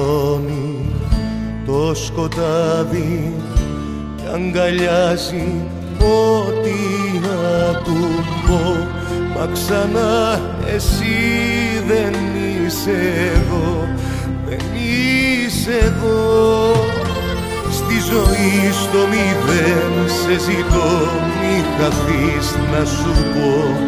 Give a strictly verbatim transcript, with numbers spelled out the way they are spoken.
πληρώνει το σκοτάδι κι αγκαλιάζει ό,τι να του πω. Μα ξανά εσύ δεν είσαι εδώ, δεν είσαι εδώ. Στη ζωή στο μηδέν σε ζητώ, μη χαθείς να σου πω